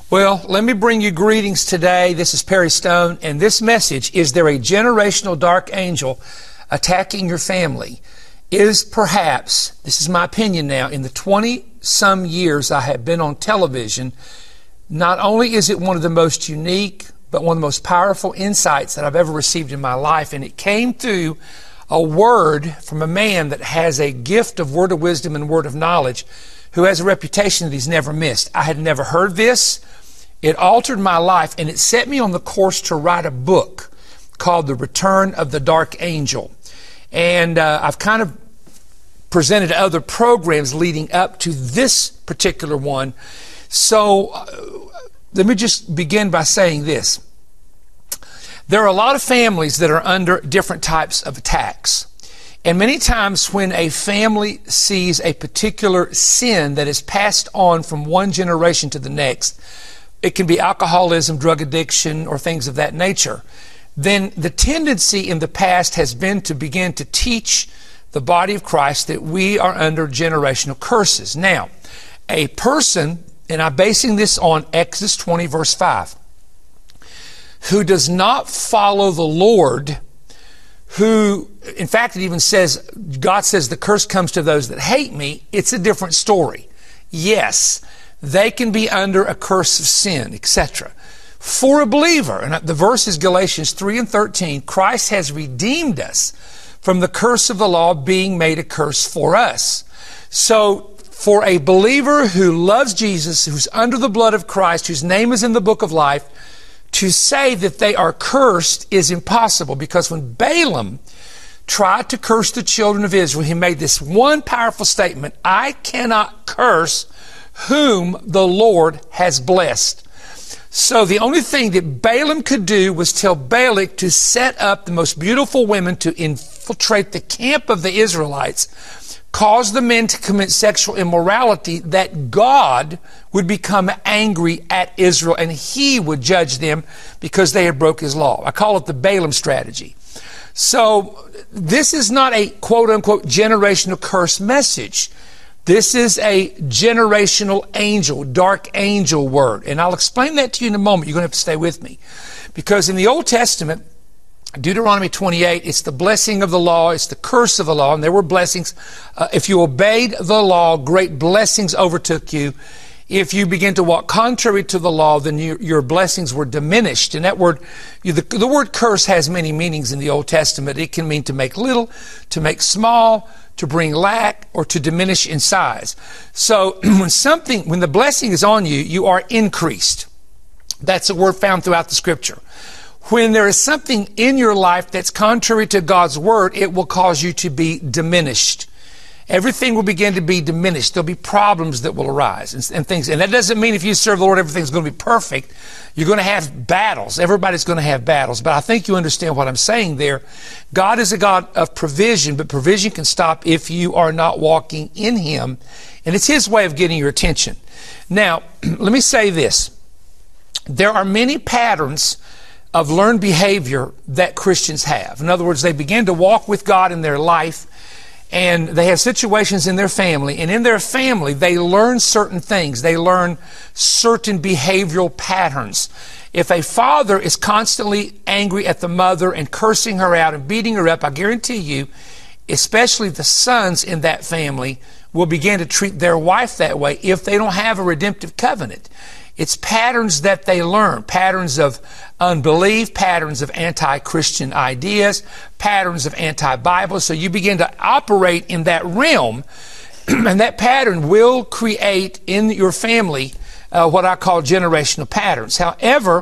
Well, let me bring you greetings today. This is Perry Stone, and this message, is there a generational dark angel attacking your family, is perhaps, this is my opinion now, in the 20-some years I have been on television, not only is it one of the most unique, but one of the most powerful insights that I've ever received in my life. And it came through a word from a man that has a gift of word of wisdom and word of knowledge, who has a reputation that he's never missed. I had never heard this. It altered my life, and it set me on the course to write a book called The Return of the Dark Angel. And I've kind of presented other programs leading up to this particular one. So let me just begin by saying this. There are a lot of families that are under different types of attacks. And many times when a family sees a particular sin that is passed on from one generation to the next, it can be alcoholism, drug addiction, or things of that nature, then the tendency in the past has been to begin to teach the body of Christ that we are under generational curses. Now, a person, and I'm basing this on Exodus 20, verse 5, who does not follow the Lord, who, in fact, it even says, God says the curse comes to those that hate me, it's a different story. Yes, they can be under a curse of sin, etc. For a believer, and the verse is Galatians 3 and 13, Christ has redeemed us from the curse of the law, being made a curse for us. So, for a believer who loves Jesus, who's under the blood of Christ, whose name is in the book of life, to say that they are cursed is impossible, because when Balaam tried to curse the children of Israel, he made this one powerful statement: I cannot curse whom the Lord has blessed. So the only thing that Balaam could do was tell Balak to set up the most beautiful women to infiltrate the camp of the Israelites, cause the men to commit sexual immorality, that God would become angry at Israel and he would judge them because they had broke his law. I call it the Balaam strategy. So this is not a quote-unquote generational curse message. This is a generational angel, dark angel word. And I'll explain that to you in a moment. You're going to have to stay with me. Because in the Old Testament, Deuteronomy 28, it's the blessing of the law, it's the curse of the law, and there were blessings. If you obeyed the law, great blessings overtook you. If you begin to walk contrary to the law, then your blessings were diminished. And that word, the word curse has many meanings in the Old Testament. It can mean to make little, to make small, to bring lack, or to diminish in size. So when the blessing is on you, you are increased. That's a word found throughout the scripture. When there is something in your life that's contrary to God's word, it will cause you to be diminished. Everything will begin to be diminished. There'll be problems that will arise and things. And that doesn't mean if you serve the Lord, everything's going to be perfect. You're going to have battles. Everybody's going to have battles. But I think you understand what I'm saying there. God is a God of provision, but provision can stop if you are not walking in Him. And it's His way of getting your attention. Now, let me say this. There are many patterns of learned behavior that Christians have. In other words, they begin to walk with God in their life, and they have situations in their family, and in their family they learn certain things. They learn certain behavioral patterns. If a father is constantly angry at the mother and cursing her out and beating her up, I guarantee you, especially the sons in that family, will begin to treat their wife that way if they don't have a redemptive covenant. It's patterns that they learn, patterns of unbelief, patterns of anti-Christian ideas, patterns of anti-Bible. So you begin to operate in that realm, and that pattern will create in your family what I call generational patterns. However,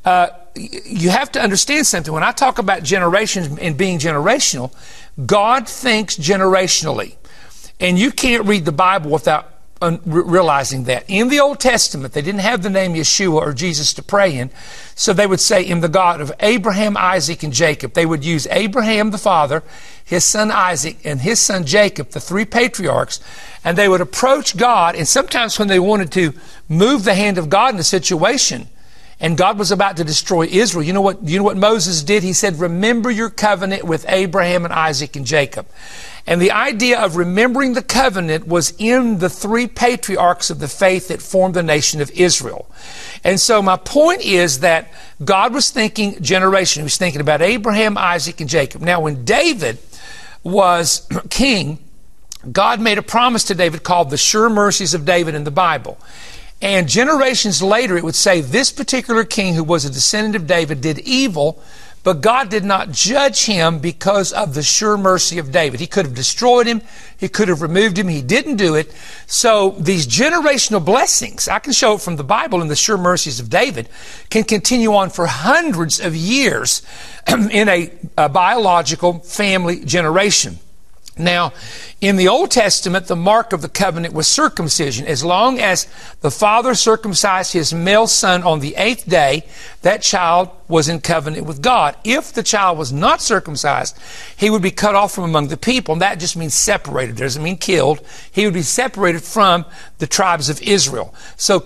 you have to understand something. When I talk about generations and being generational, God thinks generationally. And you can't read the Bible without realizing that. In the Old Testament, they didn't have the name Yeshua or Jesus to pray in, so they would say, in the God of Abraham, Isaac, and Jacob. They would use Abraham the father, his son Isaac, and his son Jacob, the three patriarchs, and they would approach God, and sometimes when they wanted to move the hand of God in a situation, and God was about to destroy Israel, you know what Moses did? He said, remember your covenant with Abraham and Isaac and Jacob. And the idea of remembering the covenant was in the three patriarchs of the faith that formed the nation of Israel. And so my point is that God was thinking generation. He was thinking about Abraham, Isaac, and Jacob. Now, when David was king, God made a promise to David called the sure mercies of David in the Bible. And generations later, it would say this particular king who was a descendant of David did evil, but God did not judge him because of the sure mercy of David. He could have destroyed him. He could have removed him. He didn't do it. So these generational blessings, I can show it from the Bible, and the sure mercies of David can continue on for hundreds of years in a biological family generation. Now, in the Old Testament, the mark of the covenant was circumcision. As long as the father circumcised his male son on the 8th day, that child was in covenant with God. If the child was not circumcised, he would be cut off from among the people. And that just means separated. It doesn't mean killed. He would be separated from the tribes of Israel. So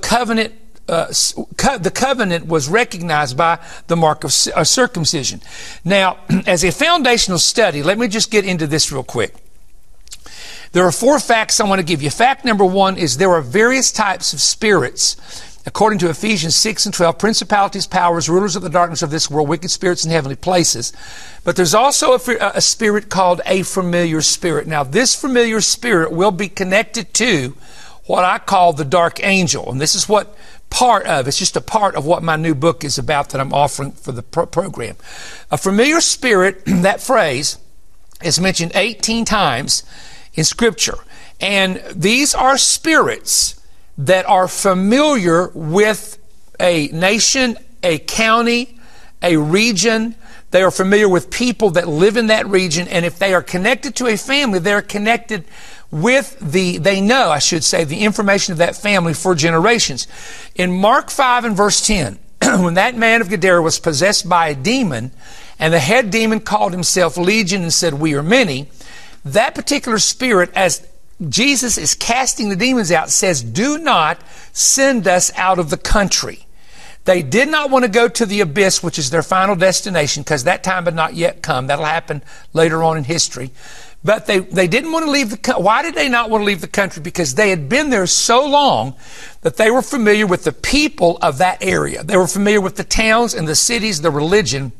the covenant was recognized by the mark of circumcision. Now, as a foundational study, let me just get into this real quick. There are 4 facts I want to give you. Fact number 1 is there are various types of spirits. According to Ephesians 6 and 12, principalities, powers, rulers of the darkness of this world, wicked spirits in heavenly places. But there's also a spirit called a familiar spirit. Now, this familiar spirit will be connected to what I call the dark angel. And this is what it's just a part of what my new book is about that I'm offering for the program. A familiar spirit, that phrase is mentioned 18 times in Scripture. And these are spirits that are familiar with a nation, a county, a region. They are familiar with people that live in that region. And if they are connected to a family, they're connected with the information of that family for generations. In Mark 5 and verse 10, when that man of Gadara was possessed by a demon, and the head demon called himself Legion and said, we are many, that particular spirit, as Jesus is casting the demons out, says, do not send us out of the country. They did not want to go to the abyss, which is their final destination, because that time had not yet come. That'll happen later on in history. But they didn't want to leave the country. Why did they not want to leave the country? Because they had been there so long that they were familiar with the people of that area. They were familiar with the towns and the cities, the religion.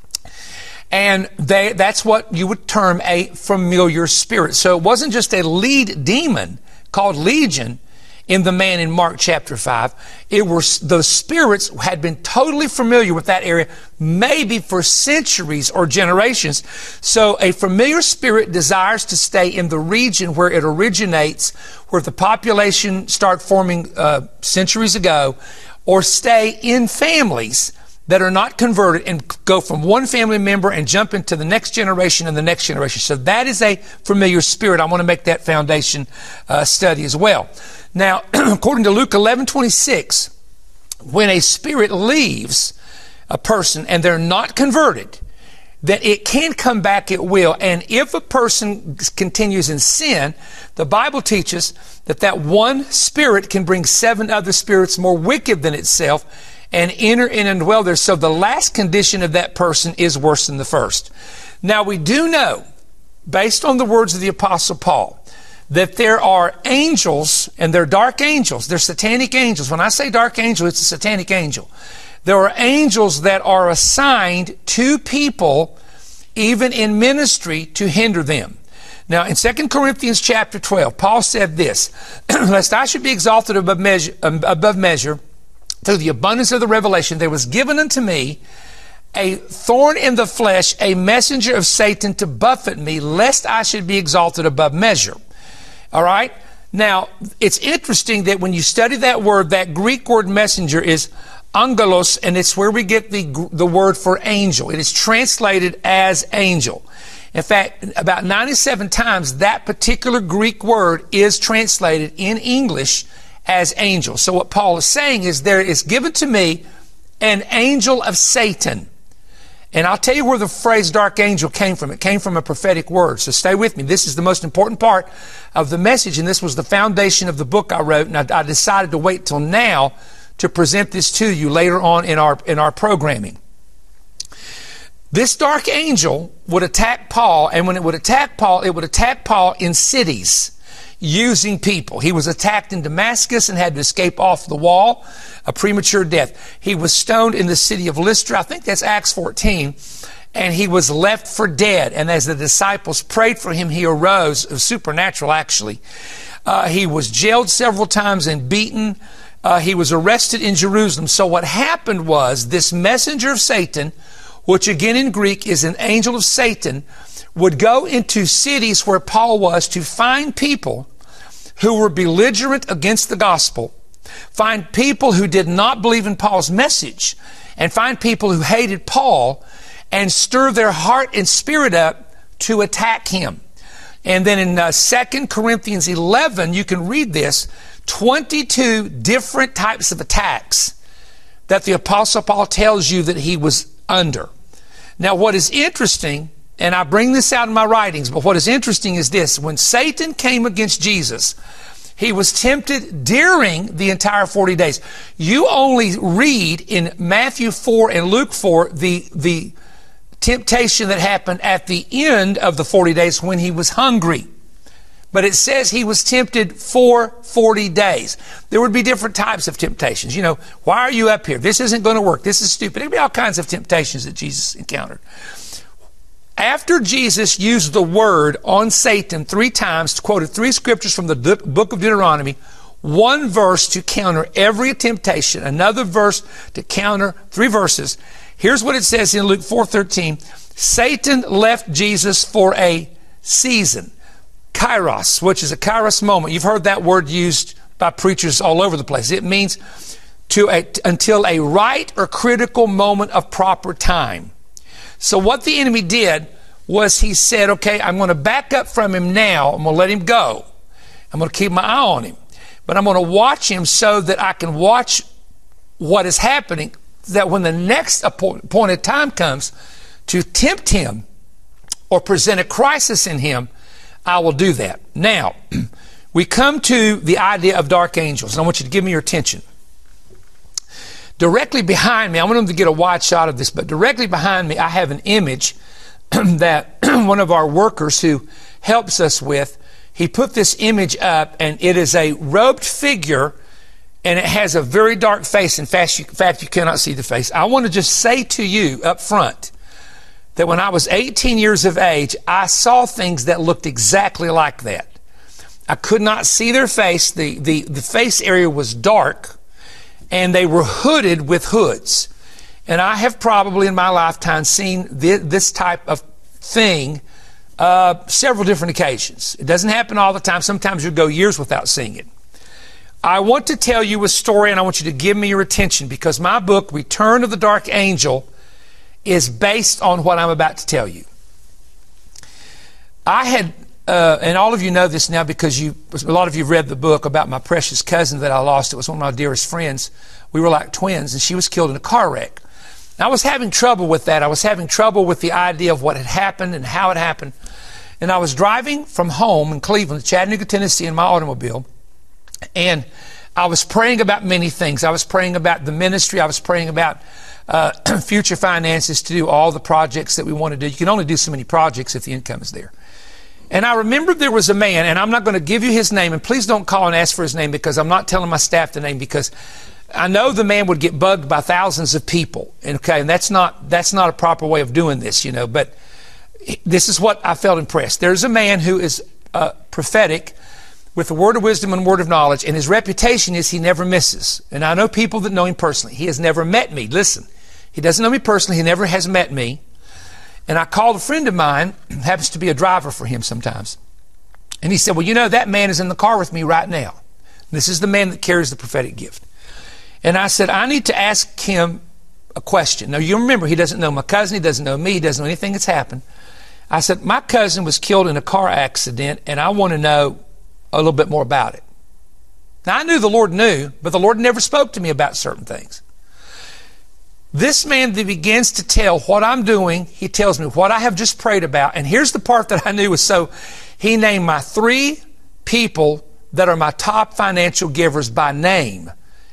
And that's what you would term a familiar spirit. So it wasn't just a lead demon called Legion in the man in Mark chapter 5. Those spirits had been totally familiar with that area, maybe for centuries or generations. So a familiar spirit desires to stay in the region where it originates, where the population started forming centuries ago, or stay in families that are not converted and go from one family member and jump into the next generation and the next generation. So that is a familiar spirit. I want to make that foundation study as well. Now, according to Luke 11:26, when a spirit leaves a person and they're not converted, that it can come back at will. And if a person continues in sin, the Bible teaches that one spirit can bring 7 other spirits more wicked than itself and enter in and dwell there. So the last condition of that person is worse than the first. Now, we do know, based on the words of the Apostle Paul, that there are angels, and they're dark angels. They're satanic angels. When I say dark angel, it's a satanic angel. There are angels that are assigned to people, even in ministry, to hinder them. Now, in 2 Corinthians chapter 12, Paul said this, lest I should be exalted above measure, through the abundance of the revelation, there was given unto me a thorn in the flesh, a messenger of Satan to buffet me, lest I should be exalted above measure. All right? Now, it's interesting that when you study that word, that Greek word messenger is angelos, and it's where we get the word for angel. It is translated as angel. In fact, about 97 times that particular Greek word is translated in English as angel. So what Paul is saying is there is given to me an angel of Satan. And I'll tell you where the phrase dark angel came from. It came from a prophetic word. So stay with me. This is the most important part of the message, and this was the foundation of the book I wrote, and I decided to wait till now to present this to you later on in our programming. This dark angel would attack Paul, and when it would attack Paul in cities using people. He was attacked in Damascus and had to escape off the wall, a premature death. He was stoned in the city of Lystra. I think that's Acts 14. And he was left for dead. And as the disciples prayed for him, he arose. It was supernatural, actually. He was jailed several times and beaten. He was arrested in Jerusalem. So what happened was this messenger of Satan, which again in Greek is an angel of Satan, would go into cities where Paul was to find people who were belligerent against the gospel, find people who did not believe in Paul's message, and find people who hated Paul and stir their heart and spirit up to attack him. And then in 2 Corinthians 11, you can read this, 22 different types of attacks that the Apostle Paul tells you that he was under. Now, what is interesting, and I bring this out in my writings, but what is interesting is this. When Satan came against Jesus, he was tempted during the entire 40 days. You only read in Matthew 4 and Luke 4 the temptation that happened at the end of the 40 days when he was hungry. But it says he was tempted for 40 days. There would be different types of temptations. You know, why are you up here? This isn't going to work. This is stupid. There'd be all kinds of temptations that Jesus encountered. After Jesus used the word on Satan 3 times, quoted 3 scriptures from the book of Deuteronomy, 1 verse to counter every temptation, another verse to counter 3 verses. Here's what it says in Luke 4:13. Satan left Jesus for a season. Kairos, which is a Kairos moment. You've heard that word used by preachers all over the place. It means until a right or critical moment of proper time. So what the enemy did was he said, okay, I'm going to back up from him now. I'm going to let him go. I'm going to keep my eye on him. But I'm going to watch him so that I can watch what is happening, that when the next appointed time comes to tempt him or present a crisis in him, I will do that. Now, we come to the idea of dark angels, and I want you to give me your attention. Directly behind me, I want them to get a wide shot of this, but directly behind me, I have an image that one of our workers who helps us with, he put this image up, and it is a robed figure, and it has a very dark face. In fact, you cannot see the face. I want to just say to you up front that when I was 18 years of age, I saw things that looked exactly like that. I could not see their face. The face area was dark, and they were hooded with hoods. And I have probably in my lifetime seen this type of thing several different occasions. It doesn't happen all the time. Sometimes you'll go years without seeing it. I want to tell you a story, and I want you to give me your attention, because my book, Return of the Dark Angel, is based on what I'm about to tell you. I had, and all of you know this now because a lot of you have read the book about my precious cousin that I lost. It was one of my dearest friends. We were like twins, and she was killed in a car wreck. And I was having trouble with that. I was having trouble with the idea of what had happened and how it happened. And I was driving from home in Cleveland, Chattanooga, Tennessee, in my automobile, and I was praying about many things. I was praying about the ministry. I was praying about future finances to do all the projects that we want to do. You can only do so many projects if the income is there. And I remembered there was a man, and I'm not going to give you his name, and please don't call and ask for his name, because I'm not telling my staff the name, because I know the man would get bugged by thousands of people. And that's not a proper way of doing this, you know, but this is what I felt impressed. There's a man who is prophetic, with a word of wisdom and word of knowledge, and his reputation is he never misses. And I know people that know him personally. He has never met me. Listen, he doesn't know me personally. He never has met me. And I called a friend of mine, happens to be a driver for him sometimes. And he said, well, you know, that man is in the car with me right now. This is the man that carries the prophetic gift. And I said, I need to ask him a question. Now, you remember, he doesn't know my cousin. He doesn't know me. He doesn't know anything that's happened. I said, my cousin was killed in a car accident, and I want to know a little bit more about it. Now, I knew the Lord knew, but the Lord never spoke to me about certain things. This man that begins to tell what I'm doing, he tells me what I have just prayed about. And here's the part that I knew was so, he named my 3 people that are my top financial givers by name.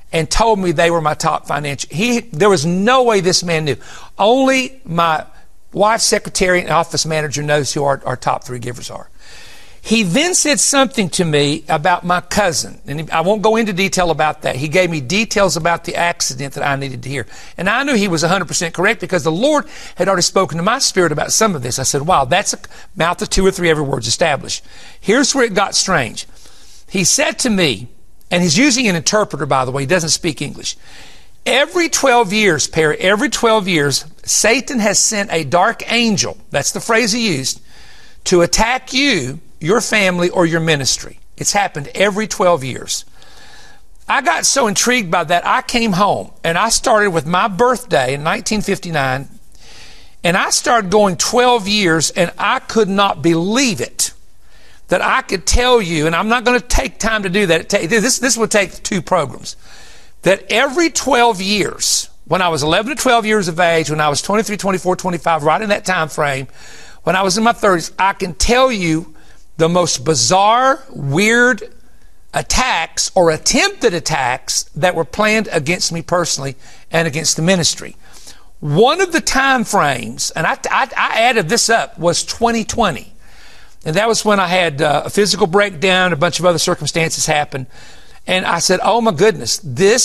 and told me they were my top financial. There was no way this man knew. Only my wife's secretary and office manager knows who our top 3 givers are. He then said something to me about my cousin, and I won't go into detail about that. He gave me details about the accident that I needed to hear. And I knew he was 100% correct because the Lord had already spoken to my spirit about some of this. I said, wow, that's a mouth of 2 or 3 every word's established. Here's where it got strange. He said to me, and he's using an interpreter, by the way, he doesn't speak English. Every 12 years, Perry, every 12 years, Satan has sent a dark angel, that's the phrase he used, to attack you, your family, or your ministry. It's happened every 12 years. I got so intrigued by that, I came home and I started with my birthday in 1959, and I started going 12 years, and I could not believe it that I could tell you, and I'm not going to take time to do that. This would take 2 programs. That every 12 years, when I was 11 to 12 years of age, when I was 23, 24, 25, right in that time frame, when I was in my 30s, I can tell you the most bizarre, weird attacks or attempted attacks that were planned against me personally and against the ministry. One of the time frames, and I added this up, was 2020. And that was when I had a physical breakdown, a bunch of other circumstances happened. And I said, oh my goodness,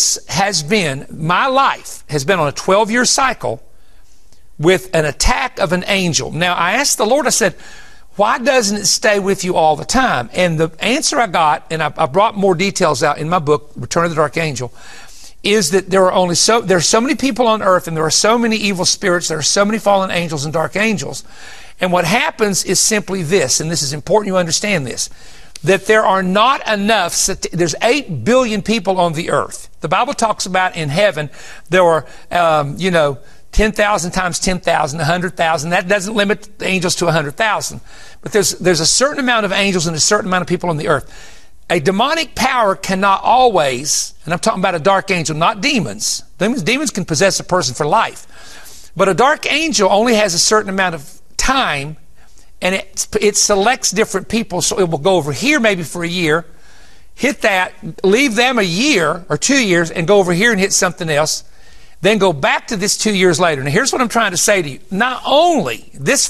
my life has been on a 12-year cycle with an attack of an angel. Now, I asked the Lord, I said, why doesn't it stay with you all the time? And the answer I got, and I brought more details out in my book, Return of the Dark Angel, is that there are so many people on earth, and there are so many evil spirits, there are so many fallen angels and dark angels. And what happens is simply this, and this is important you understand this, that there are not enough, there's 8 billion people on the earth. The Bible talks about in heaven, there are, 10,000 times 10,000, 100,000. That doesn't limit the angels to 100,000. But there's a certain amount of angels and a certain amount of people on the earth. A demonic power cannot always, and I'm talking about a dark angel, not demons. Demons can possess a person for life. But a dark angel only has a certain amount of time, and it selects different people. So it will go over here maybe for a year, hit that, leave them a year or 2 years, and go over here and hit something else. Then go back to this 2 years later. Now here's what I'm trying to say to you. Not only this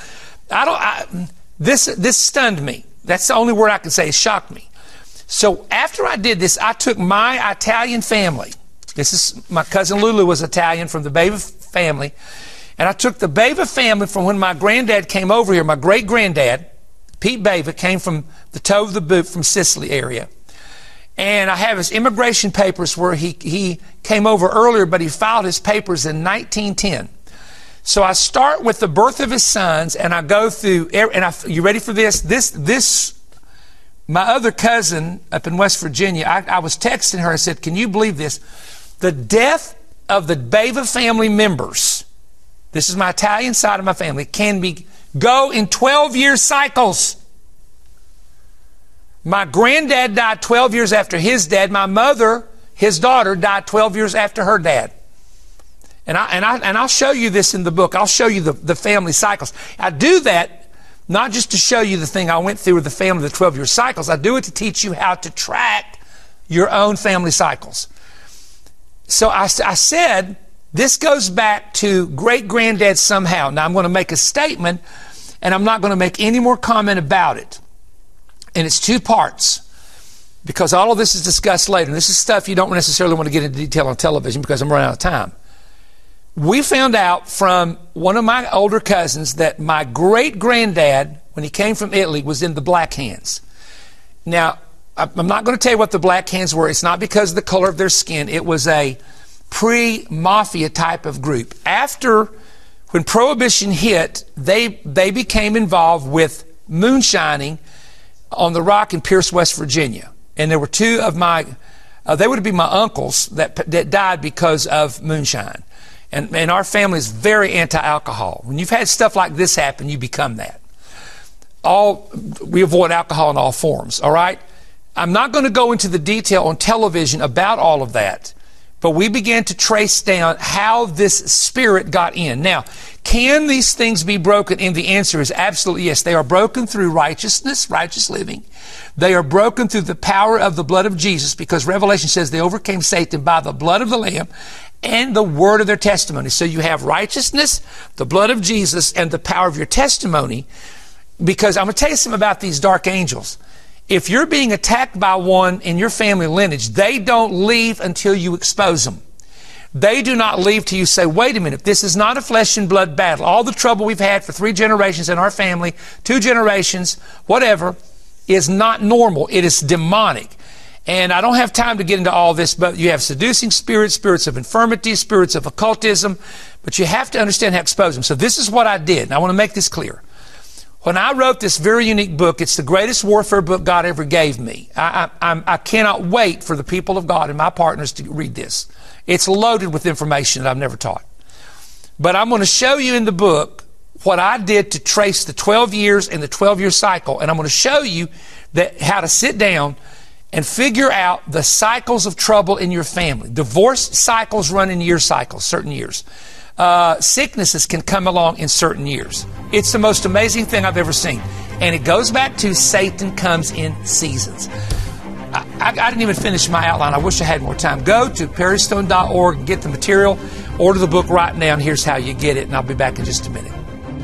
stunned me. That's the only word I can say. It shocked me. So after I did this, I took my Italian family. This is my cousin Lulu was Italian from the Bava family, and I took the Bava family from when my granddad came over here. My great granddad, Pete Bava, came from the toe of the boot from Sicily area. And I have his immigration papers where he came over earlier, but he filed his papers in 1910. So I start with the birth of his sons, and I go through, you ready for this? My other cousin up in West Virginia, I was texting her, I said, can you believe this? The death of the Bava family members, this is my Italian side of my family, go in 12-year cycles. My granddad died 12 years after his dad. My mother, his daughter, died 12 years after her dad. And I'll show you this in the book. I'll show you the family cycles. I do that not just to show you the thing I went through with the family, the 12-year cycles. I do it to teach you how to track your own family cycles. So I said, this goes back to great-granddad somehow. Now I'm going to make a statement, and I'm not going to make any more comment about it. And it's 2 parts, because all of this is discussed later. And this is stuff you don't necessarily want to get into detail on television because I'm running out of time. We found out from one of my older cousins that my great-granddad, when he came from Italy, was in the Black Hands. Now, I'm not going to tell you what the Black Hands were. It's not because of the color of their skin. It was a pre-mafia type of group. When Prohibition hit, they became involved with moonshining on the Rock in Pierce, West Virginia. And there were 2 of they would be my uncles that died because of moonshine. And our family is very anti-alcohol. When you've had stuff like this happen, you become that. We avoid alcohol in all forms, all right? I'm not going to go into the detail on television about all of that, But we began to trace down how this spirit got in. Now, can these things be broken? And the answer is absolutely yes. They are broken through righteousness, righteous living. They are broken through the power of the blood of Jesus, because Revelation says they overcame Satan by the blood of the Lamb and the word of their testimony. So you have righteousness, the blood of Jesus, and the power of your testimony. Because I'm going to tell you something about these dark angels. If you're being attacked by one in your family lineage, they don't leave until you expose them. They do not leave till you say, wait a minute, this is not a flesh and blood battle. All the trouble we've had for 3 generations in our family, 2 generations, whatever, is not normal. It is demonic. And I don't have time to get into all this, but you have seducing spirits, spirits of infirmity, spirits of occultism, but you have to understand how to expose them. So this is what I did, and I want to make this clear. When I wrote this very unique book, it's the greatest warfare book God ever gave me. I cannot wait for the people of God and my partners to read this. It's loaded with information that I've never taught. But I'm going to show you in the book what I did to trace the 12 years and the 12-year cycle. And I'm going to show you how to sit down and figure out the cycles of trouble in your family. Divorce cycles run in year cycles, certain years. Sicknesses can come along in certain years. It's the most amazing thing I've ever seen. And it goes back to Satan comes in seasons. I didn't even finish my outline. I wish I had more time. Go to perrystone.org and get the material. Order the book right now, and here's how you get it. And I'll be back in just a minute.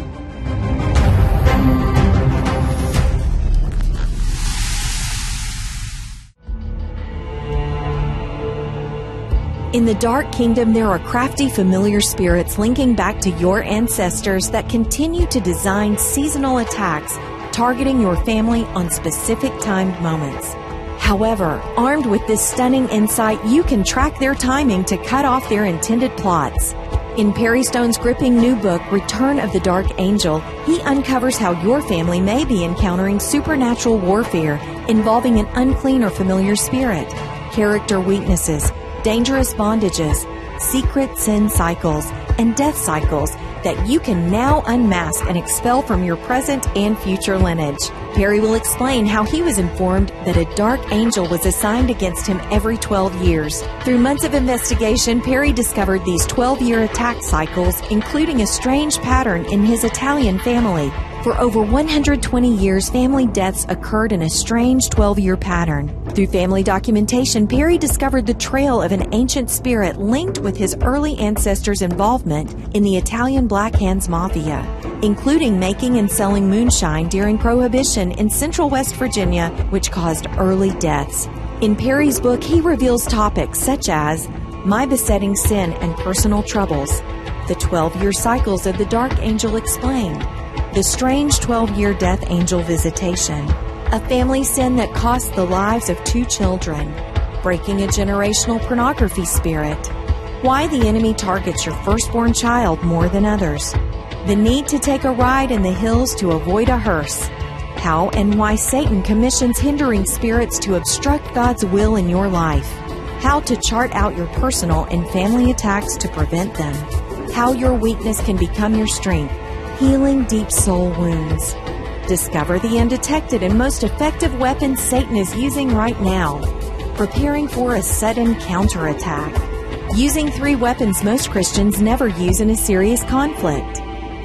In the Dark Kingdom, there are crafty, familiar spirits linking back to your ancestors that continue to design seasonal attacks, targeting your family on specific timed moments. However, armed with this stunning insight, you can track their timing to cut off their intended plots. In Perry Stone's gripping new book, Return of the Dark Angel, he uncovers how your family may be encountering supernatural warfare involving an unclean or familiar spirit, character weaknesses, dangerous bondages, secret sin cycles, and death cycles that you can now unmask and expel from your present and future lineage. Perry will explain how he was informed that a dark angel was assigned against him every 12 years. Through months of investigation, Perry discovered these 12-year attack cycles, including a strange pattern in his Italian family. For over 120 years, family deaths occurred in a strange 12-year pattern. Through family documentation, Perry discovered the trail of an ancient spirit linked with his early ancestors' involvement in the Italian Black Hands Mafia, including making and selling moonshine during Prohibition in Central West Virginia, which caused early deaths. In Perry's book, he reveals topics such as My Besetting Sin and Personal Troubles, the 12-year cycles of the Dark Angel Explained, the strange 12-year death angel visitation, a family sin that cost the lives of 2 children, breaking a generational pornography spirit, why the enemy targets your firstborn child more than others, the need to take a ride in the hills to avoid a hearse, how and why Satan commissions hindering spirits to obstruct God's will in your life, how to chart out your personal and family attacks to prevent them, how your weakness can become your strength, healing deep soul wounds. Discover the undetected and most effective weapons Satan is using right now. Preparing for a sudden counterattack. Using 3 weapons most Christians never use in a serious conflict.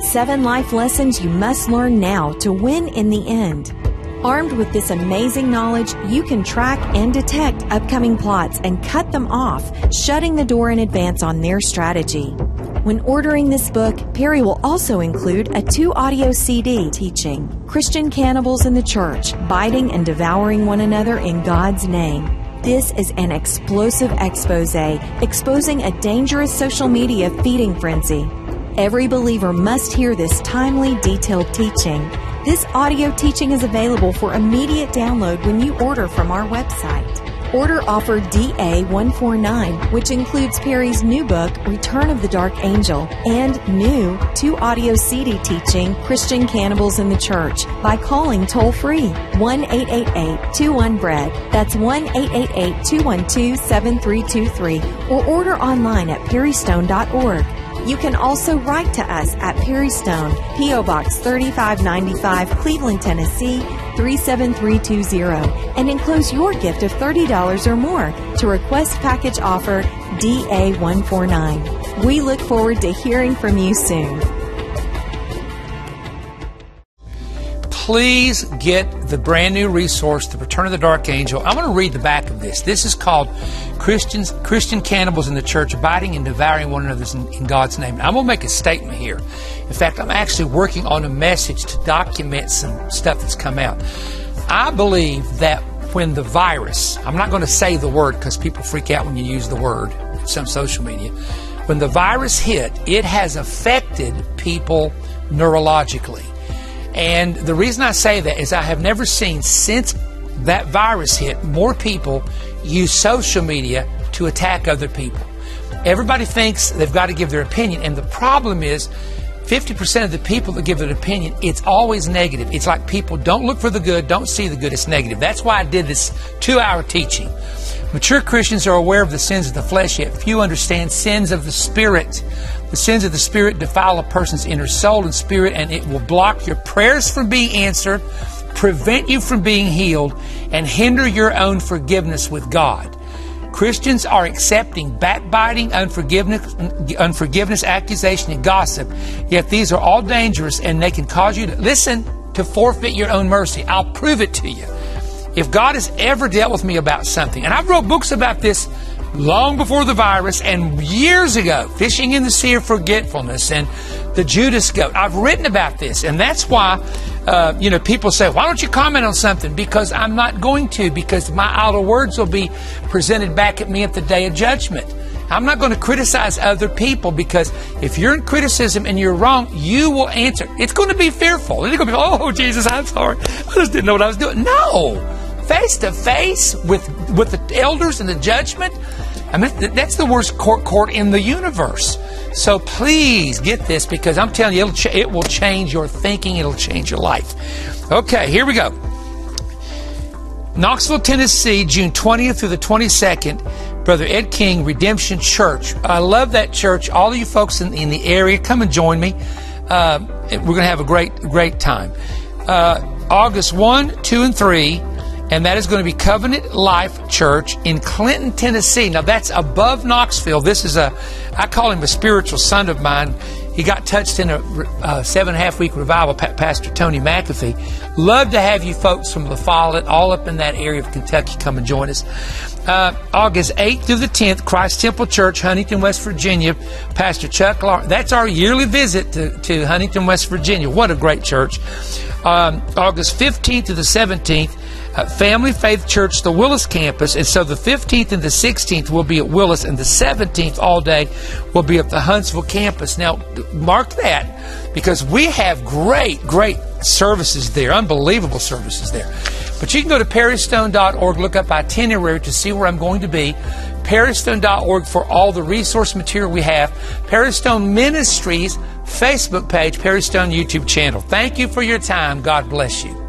7 life lessons you must learn now to win in the end. Armed with this amazing knowledge, you can track and detect upcoming plots and cut them off, shutting the door in advance on their strategy. When ordering this book, Perry will also include a 2-audio CD teaching Christian Cannibals in the Church, Biting and Devouring One Another in God's Name. This is an explosive expose exposing a dangerous social media feeding frenzy. Every believer must hear this timely, detailed teaching. This audio teaching is available for immediate download when you order from our website. Order offer DA149, which includes Perry's new book, Return of the Dark Angel, and new 2-audio CD teaching, Christian Cannibals in the Church, by calling toll-free 1-888-21-BREAD. That's 1-888-212-7323, or order online at perrystone.org. You can also write to us at Perry Stone, P.O. Box 3595, Cleveland, Tennessee 37320, and enclose your gift of $30 or more to request package offer DA149. We look forward to hearing from you soon. Please get the brand new resource, The Return of the Dark Angel. I'm going to read the back of this. This is called Christian Cannibals in the Church, Abiding and Devouring One Another in God's Name. I'm going to make a statement here. In fact, I'm actually working on a message to document some stuff that's come out. I believe that when the virus, I'm not going to say the word because people freak out when you use the word in some social media. When the virus hit, it has affected people neurologically. And the reason I say that is I have never seen, since that virus hit, more people use social media to attack other people. Everybody thinks they've got to give their opinion, and the problem is 50% of the people that give an opinion, it's always negative. It's like people don't look for the good, don't see the good, it's negative. That's why I did this 2-hour teaching. Mature Christians are aware of the sins of the flesh, yet few understand sins of the Spirit. The sins of the Spirit defile a person's inner soul and spirit, and it will block your prayers from being answered, prevent you from being healed, and hinder your own forgiveness with God. Christians are accepting backbiting, unforgiveness, accusation, and gossip, yet these are all dangerous, and they can cause you to forfeit your own mercy. I'll prove it to you. If God has ever dealt with me about something, and I've wrote books about this long before the virus and years ago, Fishing in the Sea of Forgetfulness and the Judas Goat. I've written about this, and that's why, people say, why don't you comment on something? Because I'm not going to, because my idle words will be presented back at me at the day of judgment. I'm not going to criticize other people, because if you're in criticism and you're wrong, you will answer. It's going to be fearful. It's going to be, oh, Jesus, I'm sorry. I just didn't know what I was doing. No. Face to face with the elders and the judgment. I mean, that's the worst court in the universe. So please get this, because I'm telling you, it will change your thinking. It'll change your life. Okay, here we go. Knoxville, Tennessee, June 20th through the 22nd, Brother Ed King Redemption Church. I love that church. All of you folks in the area, come and join me. We're going to have a great time. August 1, 2, and 3. And that is going to be Covenant Life Church in Clinton, Tennessee. Now, that's above Knoxville. This is I call him a spiritual son of mine. He got touched in a 7.5-week revival, Pastor Tony McAfee. Love to have you folks from La Follette, all up in that area of Kentucky, come and join us. August 8th through the 10th, Christ Temple Church, Huntington, West Virginia. Pastor Chuck Lawrence. That's our yearly visit to Huntington, West Virginia. What a great church. August 15th to the 17th, Family Faith Church, the Willis campus. And so the 15th and the 16th will be at Willis, and the 17th all day will be at the Huntsville campus. Now, mark that, because we have great services there, unbelievable services there. But you can go to perrystone.org, look up itinerary to see where I'm going to be. perrystone.org for all the resource material we have. Perry Stone Ministries Facebook page, Perry Stone YouTube channel. Thank you for your time. God bless you.